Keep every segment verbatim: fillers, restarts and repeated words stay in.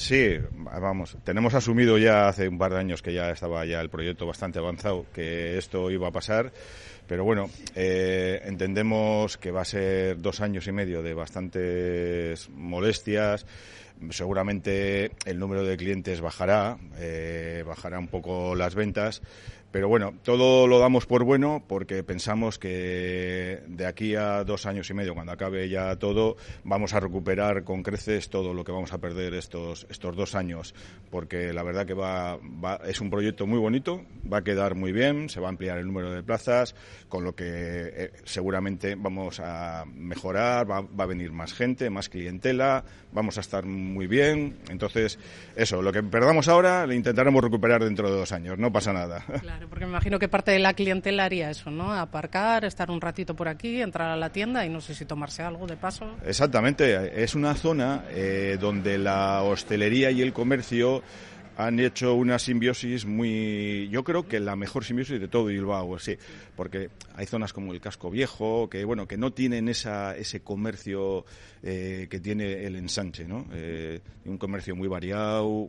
Sí, vamos, tenemos asumido ya hace un par de años que ya estaba ya el proyecto bastante avanzado, que esto iba a pasar, pero bueno, eh, entendemos que va a ser dos años y medio de bastantes molestias. Seguramente el número de clientes bajará, eh, bajará un poco las ventas, pero bueno, todo lo damos por bueno porque pensamos que de aquí a dos años y medio, cuando acabe ya todo, vamos a recuperar con creces todo lo que vamos a perder estos estos dos años, porque la verdad que va, va es un proyecto muy bonito, va a quedar muy bien, se va a ampliar el número de plazas, con lo que eh, seguramente vamos a mejorar, va, va a venir más gente, más clientela, vamos a estar muy bien. Entonces, eso, lo que perdamos ahora lo intentaremos recuperar dentro de dos años, no pasa nada. Claro, porque me imagino que parte de la clientela haría eso, ¿no? Aparcar, estar un ratito por aquí, entrar a la tienda y no sé si tomarse algo de paso. Exactamente, es una zona eh, donde la hostelería y el comercio han hecho una simbiosis muy, yo creo que la mejor simbiosis de todo Bilbao, sí, porque hay zonas como el Casco Viejo que bueno que no tienen esa ese comercio eh, que tiene el ensanche, ¿no? Eh, un comercio muy variado,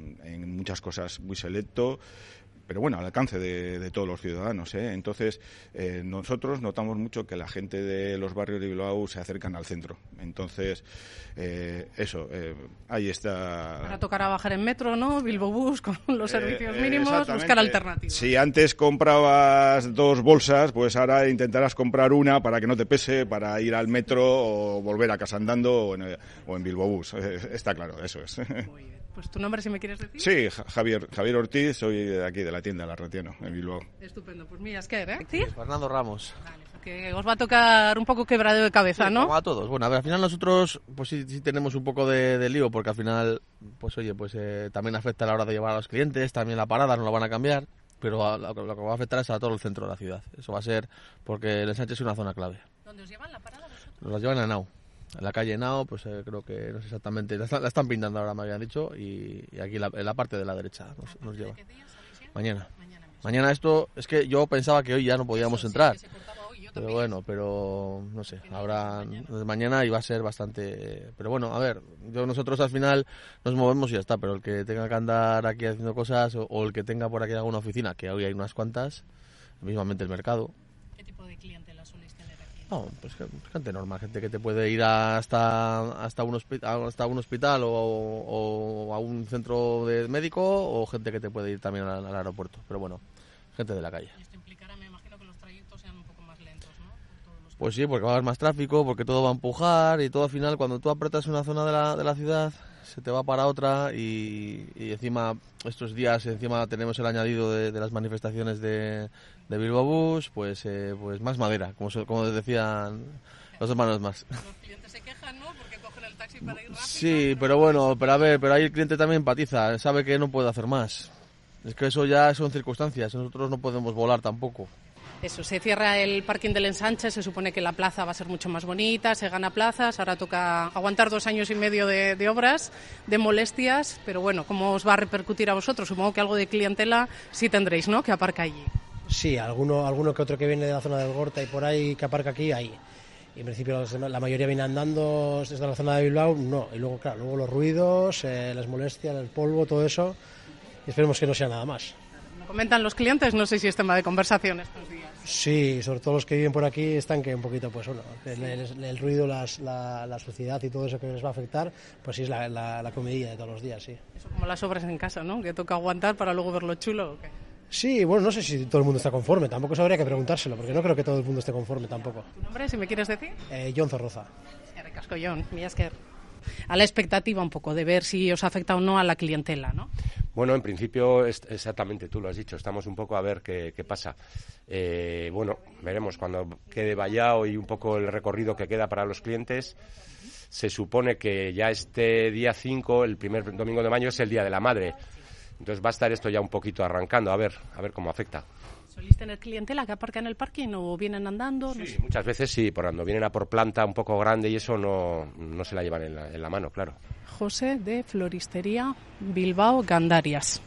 en muchas cosas muy selecto, pero bueno, al alcance de, de todos los ciudadanos, ¿eh? Entonces, eh, nosotros notamos mucho que la gente de los barrios de Bilbao se acercan al centro. Entonces, eh, eso, eh, ahí está. Ahora tocará bajar en metro, ¿no? Bilbao Bus con los servicios eh, mínimos, buscar alternativas. Si antes comprabas dos bolsas, pues ahora intentarás comprar una para que no te pese, para ir al metro o volver a casa andando o en, o en Bilbao Bus. Está claro, eso es. Muy bien. Pues tu nombre, si me quieres decir. Sí, Javier Javier Ortiz, soy de aquí, de la tienda La Retiano, en Bilbao. Estupendo, pues mira, es que, ¿eh? ¿Sí? Fernando Ramos. Vale, que os va a tocar un poco quebradero de cabeza, Sí, ¿no? Como a todos. Bueno, a ver, al final nosotros pues sí, sí tenemos un poco de, de lío, porque al final, pues oye, pues eh, también afecta a la hora de llevar a los clientes, también la parada no la van a cambiar, pero a, lo, lo que va a afectar es a todo el centro de la ciudad. Eso va a ser porque el ensanche es una zona clave. ¿Dónde os llevan la parada vosotros? Nos la llevan a Nau. En la calle Nao, pues eh, creo que no sé exactamente, la, la están pintando ahora, me habían dicho, y, y aquí la, en la parte de la derecha nos, nos lleva. ¿Qué día salís ya? Mañana. Mañana mismo. Mañana esto, es que yo pensaba que hoy ya no podíamos Eso, entrar, sí, que se cortaba hoy, yo pero también. bueno, pero no sé, Que no, ahora mañana. desde mañana iba a ser bastante, pero bueno, a ver, yo nosotros al final nos movemos y ya está, pero el que tenga que andar aquí haciendo cosas o, o el que tenga por aquí alguna oficina, que hoy hay unas cuantas, mismamente el mercado. ¿Qué tipo de clientela soléis tener aquí? No, pues gente normal, gente que te puede ir hasta hasta un hospital, hasta un hospital o, o a un centro de médico, o gente que te puede ir también al, al aeropuerto, pero bueno, gente de la calle. Y esto implicará, me imagino, que los trayectos sean un poco más lentos, ¿no? Por todos los... Pues sí, porque va a haber más tráfico, porque todo va a empujar y todo al final, cuando tú apretas una zona de la, de la ciudad, se te va para otra y, y encima estos días encima tenemos el añadido de, de las manifestaciones de, de Bilbao Bus, pues eh, pues más madera, como, como decían los hermanos más. Los clientes se quejan, ¿no? Porque cogen el taxi para ir rápido. Sí, pero bueno, pero a ver, pero ahí el cliente también empatiza, sabe que no puede hacer más. Es que eso ya son circunstancias, nosotros no podemos volar tampoco. Eso, se cierra el parking del ensanche, se supone que la plaza va a ser mucho más bonita, se gana plazas, ahora toca aguantar dos años y medio de, de obras, de molestias, pero bueno, ¿cómo os va a repercutir a vosotros? Supongo que algo de clientela sí tendréis, ¿no?, que aparca allí. Sí, alguno, alguno que otro que viene de la zona del Gorta y por ahí que aparca aquí, hay. Y en principio la mayoría viene andando desde la zona de Bilbao, no. Y luego, claro, luego los ruidos, eh, las molestias, el polvo, todo eso, y esperemos que no sea nada más. Me comentan los clientes, no sé si es tema de conversación estos días. Sí, sobre todo los que viven por aquí están que un poquito, pues bueno, el, el, el ruido, las, la, la suciedad y todo eso que les va a afectar, pues sí es la, la, la comidilla de todos los días, sí. Eso como las obras en casa, ¿no?, que toca aguantar para luego verlo chulo, ¿o qué? Sí, bueno, no sé si todo el mundo está conforme, tampoco eso habría que preguntárselo, porque no creo que todo el mundo esté conforme tampoco. ¿Tu nombre, si me quieres decir? Eh, John Zorroza. Casco, John, mira, es que a la expectativa un poco de ver si os afecta o no a la clientela, ¿no? Bueno, en principio, es, exactamente, tú lo has dicho, estamos un poco a ver qué, qué pasa. Eh, bueno, veremos cuando quede vallado y un poco el recorrido que queda para los clientes. Se supone que ya este día cinco, el primer domingo de mayo, es el Día de la Madre. Entonces va a estar esto ya un poquito arrancando, a ver, a ver cómo afecta. ¿Solís tener clientela que aparca en el parking o vienen andando? Sí, no sé. Muchas veces sí, por cuando vienen a por planta un poco grande y eso no, no se la llevan en la, en la mano, claro. José, de Floristería Bilbao Gandarias.